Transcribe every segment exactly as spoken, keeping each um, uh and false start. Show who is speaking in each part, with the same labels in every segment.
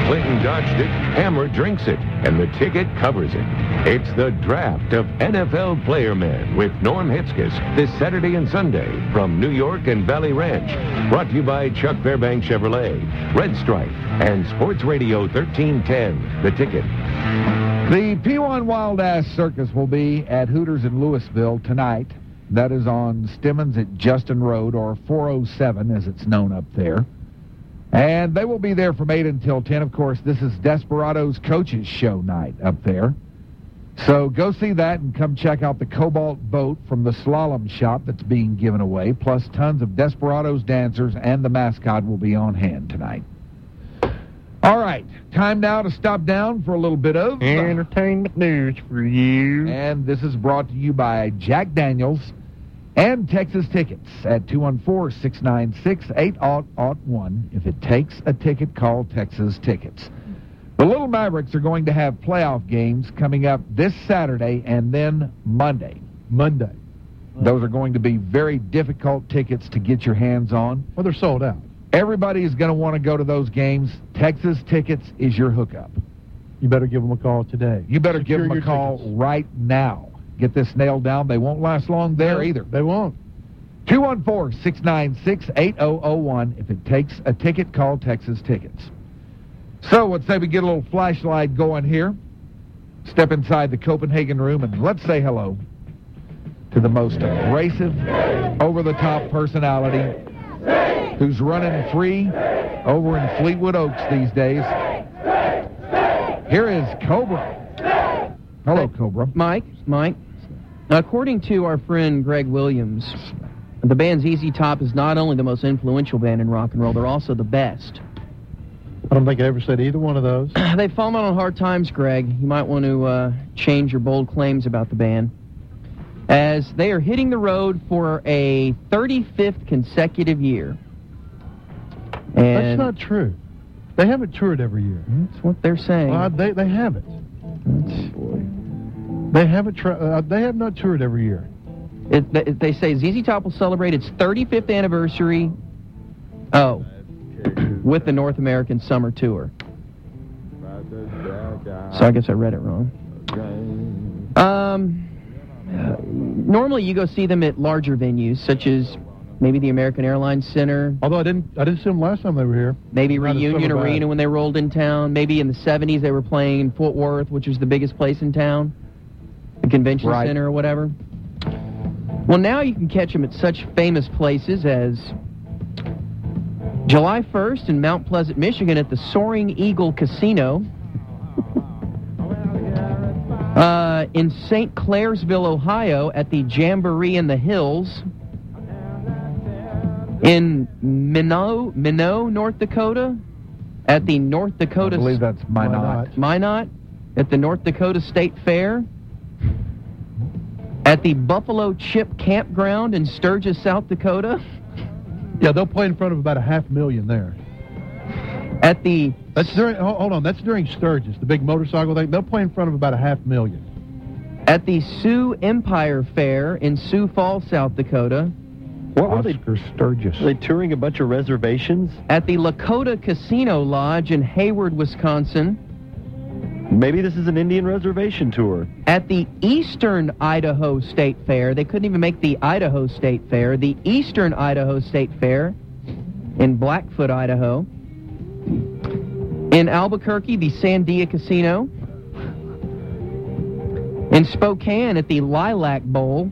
Speaker 1: Clinton dodged it, Hammer drinks it, and the ticket covers it. It's the draft of N F L Player Men with Norm Hitzges this Saturday and Sunday from New York and Valley Ranch. Brought to you by Chuck Fairbanks Chevrolet, Red Stripe, and Sports Radio thirteen ten, The Ticket.
Speaker 2: The P one Wild Ass Circus will be at Hooters in Louisville tonight. That is on Stemmons at Justin Road, or four oh seven as it's known up there. And they will be there from eight until ten. Of course, this is Desperado's Coaches Show night up there. So go see that and come check out the Cobalt boat from the Slalom Shop that's being given away. Plus tons of Desperado's dancers and the mascot will be on hand tonight. All right, time now to stop down for a little bit of
Speaker 3: entertainment news for you.
Speaker 2: And this is brought to you by Jack Daniels and Texas Tickets at two one four, six nine six, eight zero zero one. If it takes a ticket, call Texas Tickets. The Little Mavericks are going to have playoff games coming up this Saturday and then Monday.
Speaker 3: Monday.
Speaker 2: Those are going to be very difficult tickets to get your hands on.
Speaker 3: Well, they're sold out.
Speaker 2: Everybody is going to want to go to those games. Texas Tickets is your hookup.
Speaker 3: You better give them a call today.
Speaker 2: You better
Speaker 3: Secure
Speaker 2: give them a call
Speaker 3: tickets.
Speaker 2: right now. Get this nailed down. They won't last long there
Speaker 3: no,
Speaker 2: either.
Speaker 3: They won't.
Speaker 2: two one four, six nine six, eight zero zero one. If it takes a ticket, call Texas Tickets. So let's say we get a little flashlight going here. Step inside the Copenhagen room and let's say hello to the most abrasive, over-the-top personality who's running free over in Fleetwood Oaks these days. Here is Cobra. Hello, Cobra.
Speaker 4: Mike, Mike. According to our friend Greg Williams, the band Z Z Top is not only the most influential band in rock and roll, they're also the best.
Speaker 3: I don't think I ever said either one of those.
Speaker 4: They've fallen on hard times, Greg. You might want to uh, change your bold claims about the band, as they are hitting the road for a thirty-fifth consecutive year. And
Speaker 3: that's not true. They haven't toured every year.
Speaker 4: That's what they're saying.
Speaker 3: Well, they they haven't.
Speaker 4: That's, boy.
Speaker 3: They haven't. Tri- uh, they have not toured every year.
Speaker 4: It, they, they say Z Z Top will celebrate its thirty-fifth anniversary. Oh, with the North American Summer Tour. So I guess I read it wrong. Um, uh, normally you go see them at larger venues, such as maybe the American Airlines Center.
Speaker 3: Although I didn't, I didn't see them last time they were here.
Speaker 4: Maybe
Speaker 3: Not
Speaker 4: Reunion Arena
Speaker 3: bad.
Speaker 4: when they rolled in town. Maybe in the seventies they were playing in Fort Worth, which was the biggest place in town, the convention
Speaker 2: Right.
Speaker 4: center or whatever. Well, now you can catch them at such famous places as July first in Mount Pleasant, Michigan at the Soaring Eagle Casino. uh, in Saint Clairsville, Ohio at the Jamboree in the Hills. In Minot, Minot, North Dakota at the North Dakota...
Speaker 2: I believe that's Minot.
Speaker 4: Minot at the North Dakota State Fair. At the Buffalo Chip Campground in Sturgis, South Dakota.
Speaker 3: Yeah, they'll play in front of about a half million there.
Speaker 4: At the...
Speaker 3: That's during, hold on, that's during Sturgis, the big motorcycle thing. They'll play in front of about a half million.
Speaker 4: At the Sioux Empire Fair in Sioux Falls, South Dakota.
Speaker 5: What were they?
Speaker 2: Oscar Sturgis.
Speaker 5: Are they touring a bunch of reservations?
Speaker 4: At the Lakota Casino Lodge in Hayward, Wisconsin.
Speaker 5: Maybe this is an Indian reservation tour.
Speaker 4: At the Eastern Idaho State Fair. They couldn't even make the Idaho State Fair. The Eastern Idaho State Fair in Blackfoot, Idaho. In Albuquerque, the Sandia Casino. In Spokane at the Lilac Bowl.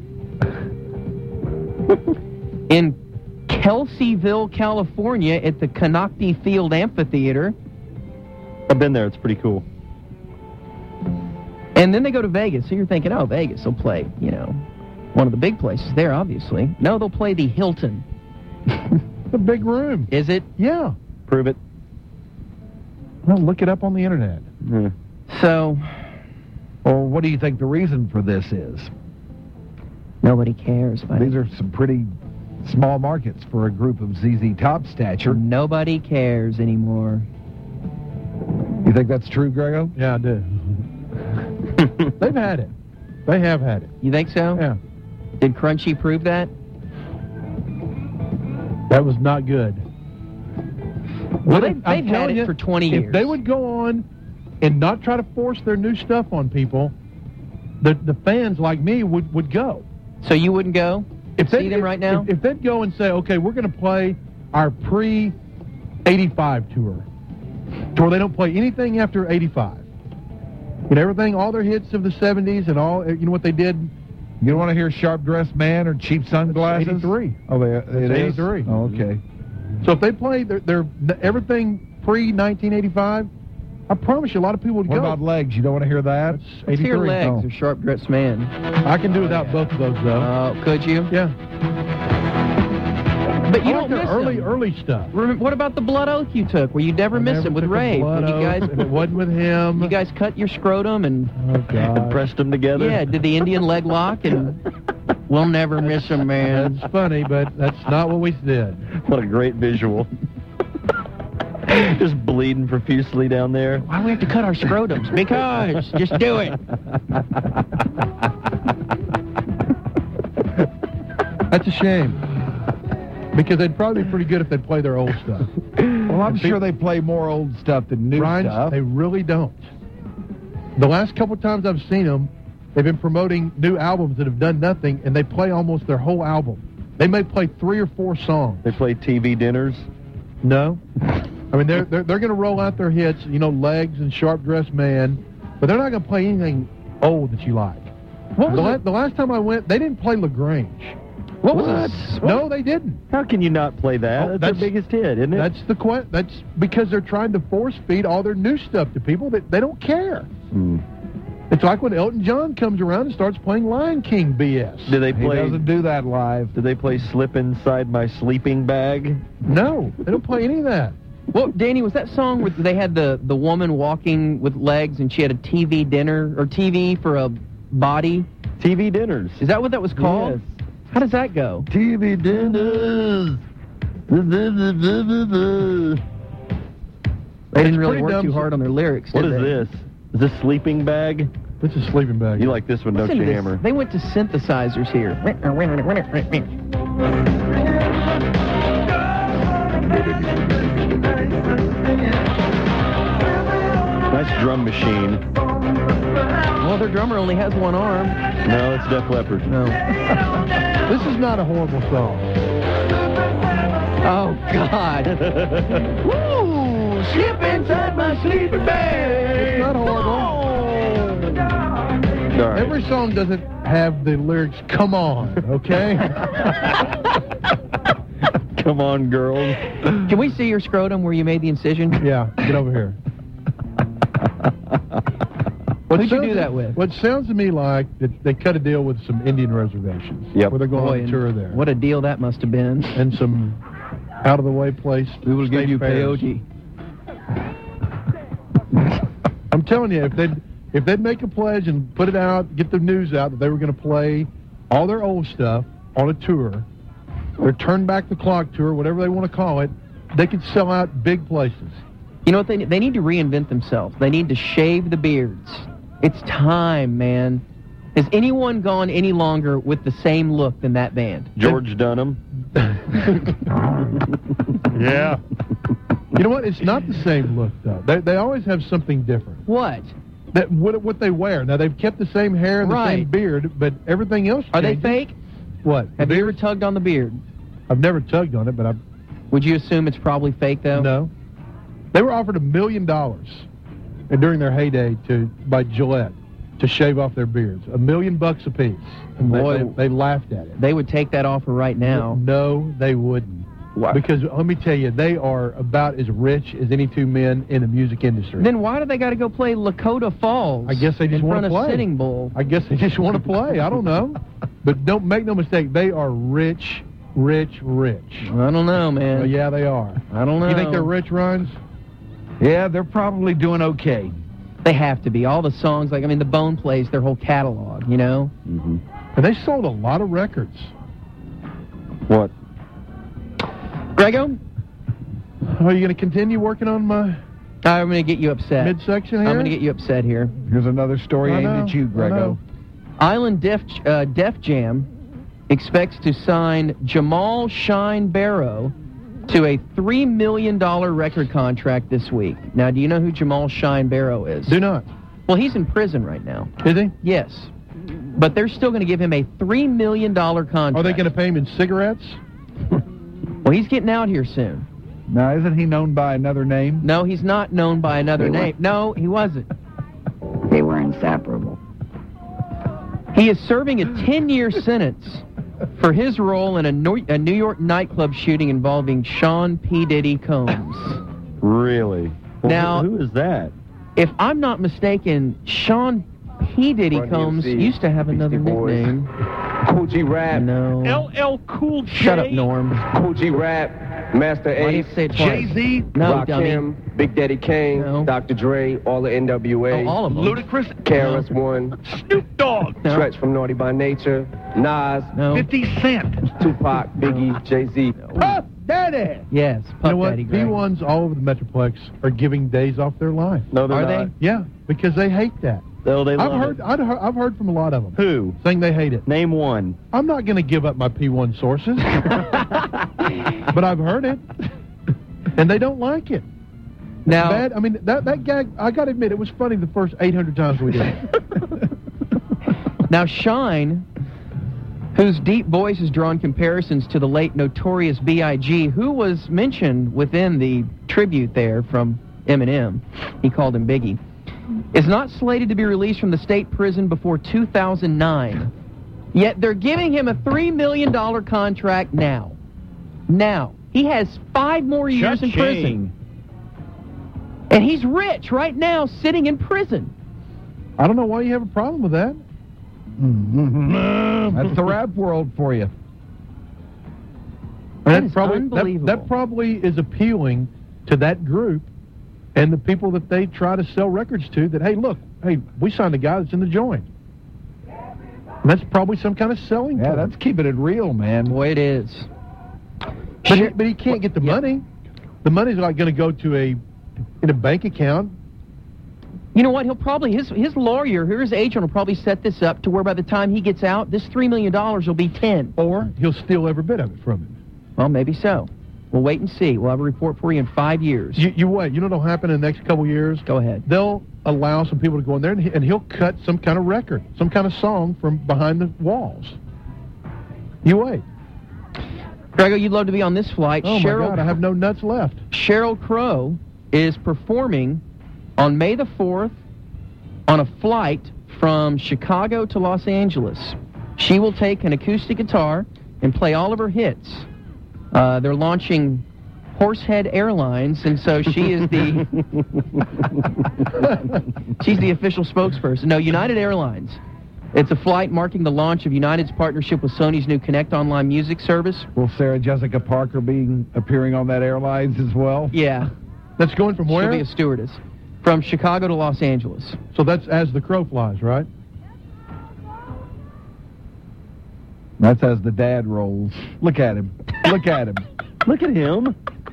Speaker 4: In Kelseyville, California at the Canocti Field Amphitheater.
Speaker 5: I've been there. It's pretty cool.
Speaker 4: And then they go to Vegas. So you're thinking, oh, Vegas, they'll play, you know, one of the big places there, obviously. No, they'll play the Hilton.
Speaker 3: The big room.
Speaker 4: Is it?
Speaker 3: Yeah.
Speaker 5: Prove it.
Speaker 3: Well, look it up on the internet.
Speaker 5: Yeah.
Speaker 4: So,
Speaker 2: Well, what do you think the reason for this is?
Speaker 4: nobody cares. Buddy.
Speaker 2: These are some pretty small markets for a group of Z Z Top stature.
Speaker 4: Nobody cares anymore.
Speaker 2: You think that's true, Grego?
Speaker 3: Yeah, I do. They've had it. They have had it.
Speaker 4: You think so?
Speaker 3: Yeah.
Speaker 4: Did Crunchy prove that?
Speaker 3: That was not good.
Speaker 4: Well,
Speaker 3: But
Speaker 4: they,
Speaker 3: if- I'm
Speaker 4: they've had
Speaker 3: telling
Speaker 4: it
Speaker 3: you,
Speaker 4: for twenty years.
Speaker 3: If they would go on and not try to force their new stuff on people, the the fans like me would, would go.
Speaker 4: So you wouldn't go?
Speaker 3: If
Speaker 4: See
Speaker 3: they,
Speaker 4: them
Speaker 3: if,
Speaker 4: right now?
Speaker 3: If, if they'd go and say, okay, we're going to play our pre eighty-five tour, to where they don't play anything after eighty-five. And everything, all their hits of the seventies and all, you know what they did?
Speaker 2: You don't want to hear Sharp Dressed Man or Cheap Sunglasses?
Speaker 3: eighty-three.
Speaker 2: Oh, they, it is?
Speaker 3: eighty-three.
Speaker 2: Oh, okay.
Speaker 3: So if they play their, their everything pre nineteen eighty-five, I promise you a lot of people would
Speaker 2: What
Speaker 3: go.
Speaker 2: about Legs? You don't want to hear that?
Speaker 3: That's
Speaker 4: Let's hear
Speaker 3: eighty-three.
Speaker 4: Legs
Speaker 2: Oh.
Speaker 4: or Sharp Dressed Man.
Speaker 3: I can do without both of those, though.
Speaker 4: Uh, could you?
Speaker 3: yeah.
Speaker 4: But you
Speaker 3: I
Speaker 4: don't
Speaker 3: like
Speaker 4: miss
Speaker 3: the early,
Speaker 4: them.
Speaker 3: early stuff.
Speaker 4: Remember, what about the Blood Oath you took, where you never
Speaker 3: I
Speaker 4: miss
Speaker 3: never
Speaker 4: it with
Speaker 3: took a
Speaker 4: Ray?
Speaker 3: blood
Speaker 4: When you guys,
Speaker 3: oath, and it wasn't with him.
Speaker 4: you guys cut your scrotum and
Speaker 3: Oh, God.
Speaker 5: And pressed them together.
Speaker 4: yeah, did the Indian leg lock and we'll never miss him, man.
Speaker 3: That's funny, but that's not what we did.
Speaker 5: What a great visual. Just bleeding profusely down there.
Speaker 4: Why do we have to cut our scrotums? Because just do it.
Speaker 3: That's a shame. Because they'd probably be pretty good if they'd play their old stuff.
Speaker 2: Well, I'm
Speaker 3: And
Speaker 2: sure
Speaker 3: people-
Speaker 2: they play more old stuff than new
Speaker 3: Ryan,
Speaker 2: stuff.
Speaker 3: they really don't. The last couple times I've seen them, they've been promoting new albums that have done nothing, and they play almost their whole album. They may play three or four songs.
Speaker 5: They play T V dinners.
Speaker 3: No. I mean, they're they're, they're going to roll out their hits, you know, Legs and Sharp Dressed Man, but they're not going to play anything old that you like.
Speaker 4: What was
Speaker 3: the, la-
Speaker 4: it?
Speaker 3: the last time I went, they didn't play LaGrange.
Speaker 4: What was it?
Speaker 3: No, they didn't.
Speaker 5: How can you not play that?
Speaker 3: Oh,
Speaker 5: that's,
Speaker 3: that's-
Speaker 5: their biggest hit, isn't it?
Speaker 3: That's the que- That's because they're trying to force feed all their new stuff to people that they don't care.
Speaker 5: Hmm.
Speaker 3: It's like when Elton John comes around and starts playing Lion King B S.
Speaker 5: Do they
Speaker 2: He
Speaker 5: play?
Speaker 2: doesn't do that live.
Speaker 5: Do they play "Slip Inside My Sleeping Bag"?
Speaker 3: No, they don't play any of that.
Speaker 4: Well, Danny, was that song where they had the, the woman walking with legs and she had a T V dinner or T V for a body?
Speaker 5: T V dinners.
Speaker 4: Is that what that was called?
Speaker 5: Yes.
Speaker 4: How does that go?
Speaker 5: T V dinners.
Speaker 4: They didn't really
Speaker 3: pretty
Speaker 4: work
Speaker 3: dumb
Speaker 4: too
Speaker 3: s-
Speaker 4: hard on their lyrics,
Speaker 5: What
Speaker 4: did
Speaker 5: is
Speaker 4: they?
Speaker 5: this? Is this sleeping bag?
Speaker 3: This is Sleeping Bag.
Speaker 5: You like this one,
Speaker 4: Listen
Speaker 5: don't
Speaker 4: to
Speaker 5: you,
Speaker 4: this.
Speaker 5: Hammer?
Speaker 4: They went to synthesizers here.
Speaker 5: Nice drum machine.
Speaker 4: Well, their drummer only has one arm.
Speaker 5: No, it's Def Leppard.
Speaker 4: No.
Speaker 3: This is not a horrible song.
Speaker 4: Oh, God. Woo! Slip inside my sleeping bag.
Speaker 3: It's not horrible.
Speaker 5: All right.
Speaker 3: Every song doesn't have the lyrics, come on, okay?
Speaker 5: Come on, girls.
Speaker 4: Can we see your scrotum where you made the incision?
Speaker 3: Yeah, get over here.
Speaker 4: Who'd you
Speaker 3: sounds-
Speaker 4: do that with?
Speaker 3: What sounds to me like that they cut a deal with some Indian reservations.
Speaker 5: Yep.
Speaker 3: Where they're going
Speaker 4: Boy,
Speaker 3: on a
Speaker 4: and
Speaker 3: tour there.
Speaker 4: What a deal that must have been.
Speaker 3: And some out-of-the-way place.
Speaker 4: We will give
Speaker 3: state
Speaker 4: you
Speaker 3: fairs.
Speaker 4: peyote.
Speaker 3: I'm telling you, if they'd, if they'd make a pledge and put it out, get the news out that they were going to play all their old stuff on a tour, their Turn Back the Clock tour, whatever they want to call it, they could sell out big places.
Speaker 4: You know what? They, they need to reinvent themselves. They need to shave the beards. It's time, man. Has anyone gone any longer with the same look than that band?
Speaker 5: George Dunham.
Speaker 3: Yeah. You know what? It's not the same look, though. They, they always have something different.
Speaker 4: What?
Speaker 3: That what, what they wear. Now, they've kept the same hair and the
Speaker 4: Right.
Speaker 3: same beard, but everything else
Speaker 4: Are they
Speaker 3: changes.
Speaker 4: fake?
Speaker 3: What?
Speaker 4: Have
Speaker 3: The
Speaker 4: you ever
Speaker 3: beard?
Speaker 4: tugged on the beard?
Speaker 3: I've never tugged on it, but I've...
Speaker 4: Would you assume it's probably fake, though?
Speaker 3: No. They were offered a million dollars during their heyday to by Gillette to shave off their beards. A million bucks apiece. And they-
Speaker 4: Boy.
Speaker 3: they, they laughed at it.
Speaker 4: They would take that offer right now.
Speaker 3: No, they wouldn't.
Speaker 4: Why?
Speaker 3: Because let me tell you, they are about as rich as any two men in the music industry.
Speaker 4: Then why do they got to go play Lakota Falls?
Speaker 3: I guess they just
Speaker 4: in
Speaker 3: wanna
Speaker 4: front
Speaker 3: play.
Speaker 4: of Sitting Bull.
Speaker 3: I guess they just want to play. I don't know. But don't make no mistake, they are rich, rich, rich.
Speaker 4: I don't know, man.
Speaker 3: Well, yeah, they are.
Speaker 4: I don't know.
Speaker 3: You think they're rich, Rhines?
Speaker 2: Yeah, they're probably doing okay.
Speaker 4: They have to be. All the songs, like, I mean, the Bone plays their whole catalog, you know?
Speaker 5: Mm-hmm.
Speaker 3: And they sold a lot of records.
Speaker 5: What?
Speaker 4: Grego,
Speaker 3: Are you going to continue working on my
Speaker 4: I'm going to get you upset.
Speaker 3: midsection here?
Speaker 4: I'm going to get you upset here.
Speaker 2: Here's another story
Speaker 3: I
Speaker 2: aimed
Speaker 3: know,
Speaker 2: at you,
Speaker 3: I
Speaker 2: Grego.
Speaker 3: know.
Speaker 4: Island Def, uh, Def Jam expects to sign Jamal Shine Barrow to a three million dollars record contract this week. Now, do you know who Jamal Shine Barrow is?
Speaker 3: Do not.
Speaker 4: Well, he's in prison right now.
Speaker 3: Is he?
Speaker 4: Yes. But they're still going to give him a three million dollars contract.
Speaker 3: Are they going to pay him in cigarettes?
Speaker 4: Well, he's getting out here soon.
Speaker 2: Now, isn't he known by another name?
Speaker 4: No, he's not known by another
Speaker 6: They
Speaker 4: name.
Speaker 6: were.
Speaker 4: No, he wasn't.
Speaker 6: They were inseparable.
Speaker 4: He is serving a ten-year sentence for his role in a, Nor- a New York nightclub shooting involving Sean P. Diddy Combs.
Speaker 5: Really? Well,
Speaker 4: Now-
Speaker 5: who, who is that?
Speaker 4: If I'm not mistaken, Sean P. Diddy
Speaker 7: Run
Speaker 4: Combs
Speaker 7: D M C,
Speaker 4: used to have another
Speaker 7: Beastie Boys.
Speaker 4: nickname.
Speaker 7: Cool G Rap,
Speaker 4: No.
Speaker 8: L L Cool J.
Speaker 4: Shut up, Norm.
Speaker 7: Cool G Rap, Master
Speaker 4: Why do you
Speaker 7: Ace,
Speaker 4: have to say it twice?
Speaker 2: Jay-Z?
Speaker 4: No, dummy.
Speaker 7: Rakim, Big Daddy Kane,
Speaker 4: No.
Speaker 7: Doctor Dre, all the N W A,
Speaker 4: Oh, all of them.
Speaker 8: Ludacris.
Speaker 7: K R S One,
Speaker 8: Snoop Dogg.
Speaker 4: No.
Speaker 7: Stretch from Naughty by Nature, Nas,
Speaker 4: No.
Speaker 8: fifty Cent.
Speaker 7: Tupac, Biggie, Jay-Z.
Speaker 2: Puff Daddy!
Speaker 4: Yes,
Speaker 3: You
Speaker 4: Puff
Speaker 3: know what?
Speaker 4: Daddy
Speaker 3: P
Speaker 4: Greg.
Speaker 3: ones all over the Metroplex are giving days off their life.
Speaker 5: No, they're
Speaker 4: Are
Speaker 5: not.
Speaker 4: they?
Speaker 3: Yeah, because they hate that.
Speaker 5: No, they
Speaker 3: I've
Speaker 5: love
Speaker 3: heard,
Speaker 5: it.
Speaker 3: I've heard, I've heard from a lot of them
Speaker 5: Who?
Speaker 3: saying they hate it.
Speaker 5: Name one.
Speaker 3: I'm not going to give up my P one sources, but I've heard it, and they don't like it. It's
Speaker 4: Now-
Speaker 3: bad. I mean, that that gag. I got to admit, it was funny the first eight hundred times we did it.
Speaker 4: Now, Shine, whose deep voice has drawn comparisons to the late Notorious B I G, who was mentioned within the tribute there from Eminem, he called him Biggie, is not slated to be released from the state prison before two thousand nine. Yet they're giving him a three million dollars contract now. Now. He has five more years in prison. And he's rich right now, sitting in prison.
Speaker 3: I don't know why you have a problem with that.
Speaker 2: That's the rap world for you.
Speaker 4: That
Speaker 3: That
Speaker 4: is
Speaker 3: probably that,
Speaker 4: unbelievable.
Speaker 3: that probably is appealing to that group and the people that they try to sell records to. That hey, look, hey, we signed a guy that's in the joint. And that's probably some kind of selling.
Speaker 2: Yeah,
Speaker 3: point.
Speaker 2: that's keeping it real, man.
Speaker 4: Boy, it is.
Speaker 3: But he, but he can't get the
Speaker 4: Yeah.
Speaker 3: money. The money's like going to go to a in a bank account.
Speaker 4: You know what? He'll probably, his his lawyer, or his agent will probably set this up to where by the time he gets out, this three million dollars will be ten.
Speaker 3: Or he'll steal every bit of it from him.
Speaker 4: Well, maybe so. We'll wait and see. We'll have a report for you in five years.
Speaker 3: You, you wait. You know what'll happen in the next couple years?
Speaker 4: Go ahead.
Speaker 3: They'll allow some people to go in there, and, he, and he'll cut some kind of record, some kind of song from behind the walls. You wait.
Speaker 4: Grego, you'd love to be on this flight.
Speaker 3: Oh,
Speaker 4: Cheryl,
Speaker 3: my God, I have no nuts left.
Speaker 4: Sheryl Crow is performing on May the fourth on a flight from Chicago to Los Angeles. She will take an acoustic guitar and play all of her hits. Uh, they're launching Horsehead Airlines, and so she is the she's the official spokesperson. No, United Airlines. It's a flight marking the launch of United's partnership with Sony's new Connect online music service.
Speaker 2: Will Sarah Jessica Parker be appearing on that airlines as well?
Speaker 4: Yeah,
Speaker 3: That's going from
Speaker 4: she'll
Speaker 3: where?
Speaker 4: be a stewardess. From Chicago to Los Angeles.
Speaker 3: So that's as the crow flies, right?
Speaker 2: That's as the dad rolls. Look at him. Look at him.
Speaker 5: Look at him.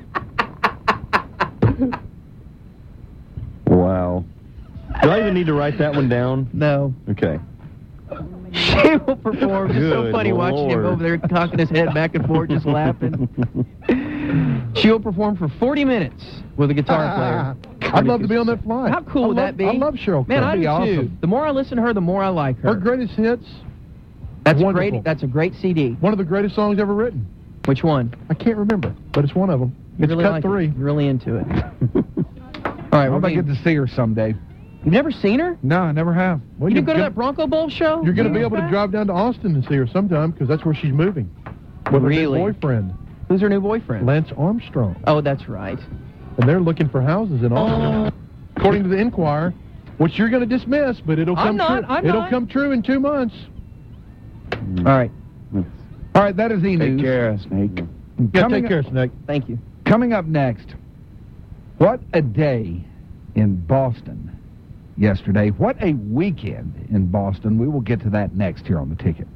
Speaker 5: Wow. Do I even need to write that one down?
Speaker 4: No.
Speaker 5: Okay.
Speaker 4: She will perform. It's so
Speaker 5: Good
Speaker 4: funny watching him
Speaker 5: Lord.
Speaker 4: over there cocking his head back and forth, just laughing. She will perform for forty minutes with a guitar player.
Speaker 3: I'd love to be on that flight.
Speaker 4: How cool
Speaker 3: I
Speaker 4: would
Speaker 3: love,
Speaker 4: that be?
Speaker 3: I love Sheryl Crow.
Speaker 4: Man, I do
Speaker 2: That'd be
Speaker 4: too.
Speaker 2: awesome.
Speaker 4: The more I listen to her, the more I like her.
Speaker 3: Her greatest hits,
Speaker 4: that's a
Speaker 3: wonderful.
Speaker 4: great. That's a great C D.
Speaker 3: one of the greatest songs ever written.
Speaker 4: Which one?
Speaker 3: I can't remember, but it's one of them.
Speaker 4: You
Speaker 3: It's
Speaker 4: really
Speaker 3: cut
Speaker 4: like
Speaker 3: three.
Speaker 4: It. You're really into it. All right,
Speaker 2: I
Speaker 4: we're
Speaker 2: hope I
Speaker 4: being,
Speaker 2: get to see her someday.
Speaker 4: you've never seen her?
Speaker 2: No, I never have.
Speaker 3: Well,
Speaker 4: You didn't go to
Speaker 3: you're
Speaker 4: that Bronco Bowl show?
Speaker 3: You're going to be
Speaker 4: You
Speaker 3: able to
Speaker 4: know
Speaker 3: drive down to Austin and see her sometime because that's where she's moving. With
Speaker 4: Really?
Speaker 3: her new boyfriend,
Speaker 4: that? Who's her new boyfriend?
Speaker 3: Lance Armstrong.
Speaker 4: Oh, that's right.
Speaker 3: And they're looking for houses in Austin. According to the Enquirer, which you're going to dismiss, but it'll
Speaker 4: I'm
Speaker 3: come
Speaker 4: not,
Speaker 3: true.
Speaker 4: I'm
Speaker 3: it'll
Speaker 4: not.
Speaker 3: come true in two months.
Speaker 4: All right.
Speaker 2: All right, that is E!
Speaker 7: Take
Speaker 2: News.
Speaker 7: care, Snake.
Speaker 3: Yeah,
Speaker 2: Coming
Speaker 3: take care, Snake.
Speaker 4: Thank you.
Speaker 2: Coming up next, what a day in Boston yesterday. What a weekend in Boston. We will get to that next here on The Ticket.